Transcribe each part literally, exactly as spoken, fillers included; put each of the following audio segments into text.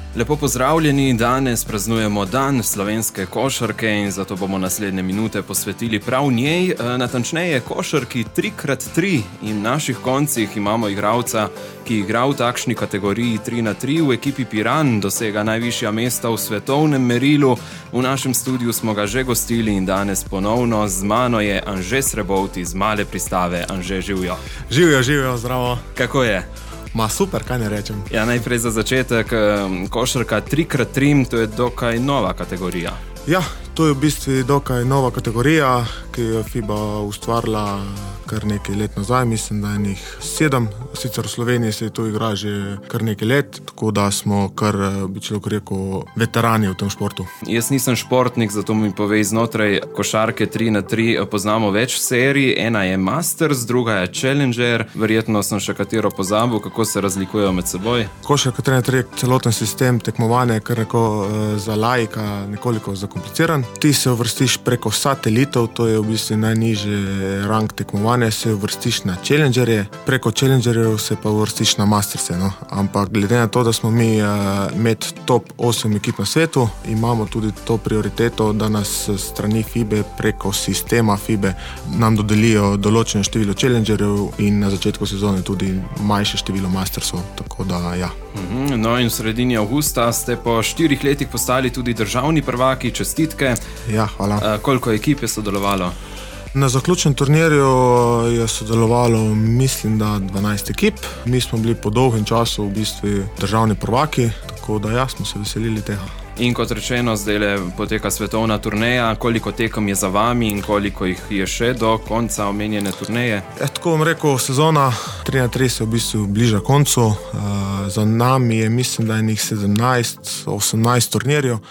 Lepo pozdravljeni, danes praznujemo dan slovenske košarke in zato bomo naslednje minute posvetili prav njej, natančneje košarki tri krat tri in v naših koncih imamo igralca, ki igra v takšni kategoriji tri na tri v ekipi Piran, dosega najvišja mesta v svetovnem merilu. V našem studiu smo ga že gostili in danes ponovno z mano je Anže Srebovt iz Male Pristave. Anže, živjo. Živjo, živjo, zdravo. Kako je? Ma super, kaj ne rečem. Ja, najprej za začetek, košarka tri krat tri, to je dokaj nova kategorija. Ja, to je v bistvu dokaj nova kategorija, ki je FIBA ustvarila kar nekaj let nazaj, mislim, da je njih sedem. Sicer v Sloveniji se to igra že kar nekaj let, tako da smo kar, bi človek rekel, veterani v tem športu. Jaz nisem športnik, zato mi povej, znotraj košarke tri na tri poznamo več serij. Ena je Masters, druga je Challenger, verjetno sem še katero pozabil, kako se razlikujejo med seboj. Košarka tri na tri, celoten sistem tekmovanja, kar neko za laika nekoliko zakompliciran. Ti se uvrstiš preko satelitov, to je v bistvu najnižji rang tekmovanja, se uvrstiš na Challengerje, preko Challengerjev se pa uvrstiš na Masterse, no. Ampak glede na to, da smo mi uh, med top osem ekip na svetu, imamo tudi to prioriteto, da nas strani FIBE preko sistema FIBE nam dodelijo določeno število Challengerjev in na začetku sezone tudi manjše število Mastersov, tako da ja. No in v sredini avgusta ste po štirih letih postali tudi državni prvaki, čestitke. Ja, hvala. Uh, koliko ekip je sodelovalo? Na zaključnem turnirju je sodelovalo, mislim, da dvanajst ekip. Mi smo bili po dolgem času v bistvu državni prvaki, tako da ja, smo se veselili tega. In kot rečeno, zdaj poteka svetovna turneja, koliko tekem je za vami in koliko jih je še do konca omenjene turneje? Ja, tako bom rekel, sezona tri na tri se v bistvu bliža koncu. Uh, za nami je, mislim, da je njih sedemnajst, osemnajst turnirjev.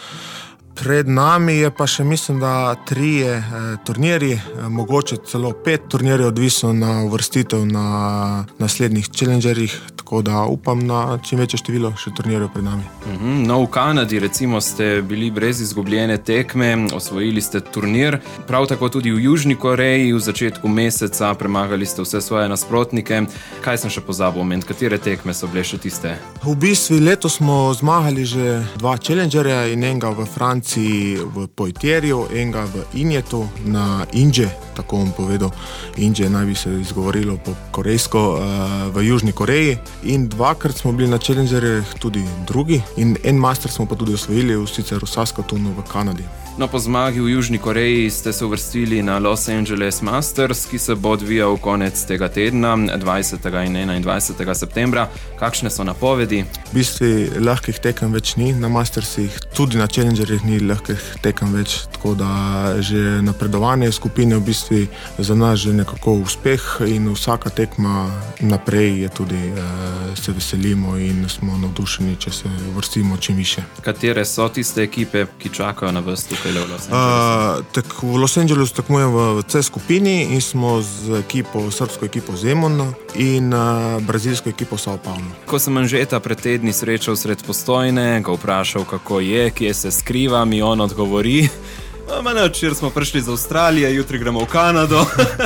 Pred nami je pa še, mislim, da trije eh, turnirji, eh, mogoče celo pet turnirjev, odvisno na uvrstitev na naslednjih Challengerjih, tako da upam na čim večje število še turnirjev pred nami. Mm-hmm. No, v Kanadi recimo ste bili brez izgubljene tekme, osvojili ste turnir, prav tako tudi v Južni Koreji, v začetku meseca premagali ste vse svoje nasprotnike. Kaj sem še pozabil omeniti, katere tekme so bile še tiste? V bistvu letos smo zmagali že dva Challengerja in enega v Franciji, v Poitierju, enega v Injetu, na Inje, tako bom povedal, Inje naj bi se izgovorilo po korejsko, v Južni Koreji, in dvakrat smo bili na Challengerjih tudi drugi in en master smo pa tudi osvojili, sicer v Saskatoonu v Kanadi. No, po zmagi v Južni Koreji ste se uvrstili na Los Angeles Masters, ki se bo odvijal konec tega tedna, dvajsetega in enaindvajsetega septembra. Kakšne so napovedi? V bistvu lahkih tekem več ni na Mastersih, tudi na Challengerjih ni lahkih tekem več, tako da že napredovanje skupine v bistvu za nas že nekako uspeh in vsaka tekma naprej je tudi, eh, se veselimo in smo navdušeni, če se uvrstimo čim više. Katere so tiste ekipe, ki čakajo na vas tukaj? V Los, uh, tak, v Los Angelesu tekmujem v C skupini in smo z ekipo, srbsko ekipo Zemun in uh, brazilsko ekipo Sao Paulo. Ko sem Anžeta pred tedni srečal sred Postojne, ga vprašal, kako je, kje se skriva, mi on odgovori: Ma ne, včeraj smo prišli z Avstralije, jutri gremo v Kanado.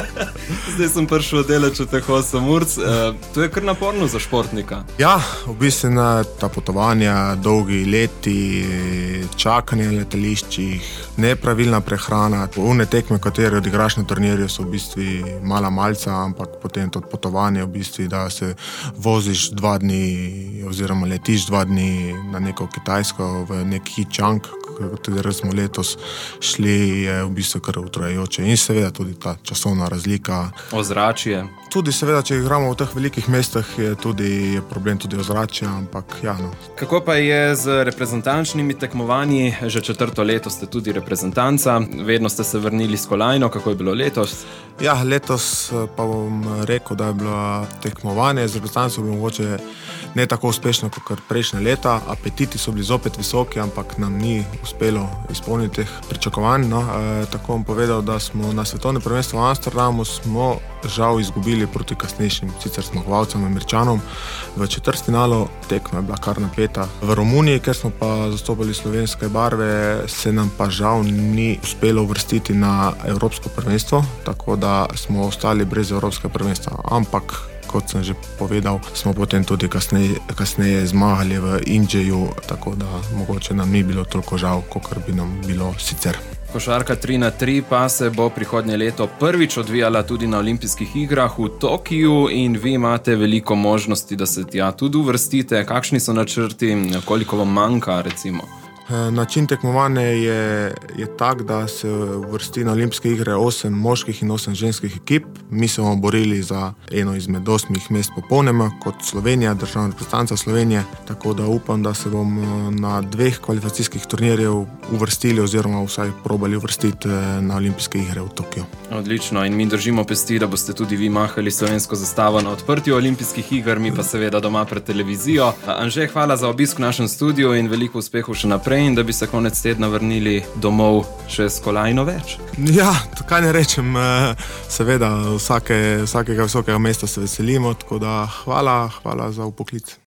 Zdaj sem prišel delati še teh osem ur. Uh, to je kar naporno za športnika. Ja, v bistvu na ta potovanja, dolgi leti, čakanje na letališčih, nepravilna prehrana. Une tekme, katere odigraš na turnirju, so v bistvu mala malca, ampak potem to potovanje, v bistvu, da se voziš dva dni oziroma letiš dva dni na neko Kitajsko, v nek Hichang, katero smo letos šli, je v bistvu kar utrujajoče. In seveda tudi ta časovna razlika. Ozračje. Tudi seveda, če igramo v teh velikih mestah, je tudi je problem tudi ozračja, ampak ja, no. Kako pa je z reprezentančnimi tekmovanji? Že četrto leto ste tudi reprezentanca, vedno ste se vrnili s kolajno, kako je bilo letos? Ja, letos pa bom rekel, da je bilo tekmovanje z reprezentanco bilo mogoče ne tako uspešno kot prejšnje leta. Apetiti so bili zopet visoki, ampak nam ni uspelo izpolniti teh pričakovanj. No, e, tako bom povedal, da smo na svetovnem prvenstvu v Amsterdamu smo žal izgubili proti kasnejšim, sicer zmagovalcem Američanom. V četrtfinalu tekma je bila kar napeta. V Romuniji, ker smo pa zastopali slovenske barve, se nam pa žal ni uspelo uvrstiti na Evropsko prvenstvo, tako da smo ostali brez Evropskega prvenstva. Ampak kot sem že povedal, smo potem tudi kasneje, kasneje zmagali v Indiju, tako da mogoče nam ni bilo toliko žal, kot bi nam bilo sicer. Košarka tri na tri pa se bo prihodnje leto prvič odvijala tudi na olimpijskih igrah v Tokiu in vi imate veliko možnosti, da se tja tudi uvrstite. Kakšni so načrti, koliko vam manjka recimo? Način tekmovanja je, je tak, da se uvrsti na olimpijske igre osem moških in osem ženskih ekip. Mi se bomo borili za eno izmed osmih mest popolnoma, kot Slovenija, državna reprezentanca Slovenije, tako da upam, da se bomo na dveh kvalifikacijskih turnirjev uvrstili oziroma vsaj probali uvrstiti na olimpijske igre v Tokiu. Odlično, in mi držimo pesti, da boste tudi vi mahali slovensko zastavo na odprtju olimpijskih iger, mi pa seveda doma pred televizijo. Anže, hvala za obisk v našem studiu in veliko uspehov še naprej, in da bi se konec tedna vrnili domov še s kolajno več. Ja, kaj ne rečem, seveda vsake, vsakega visokega mesta se veselimo, tako da hvala, hvala za vpoklic.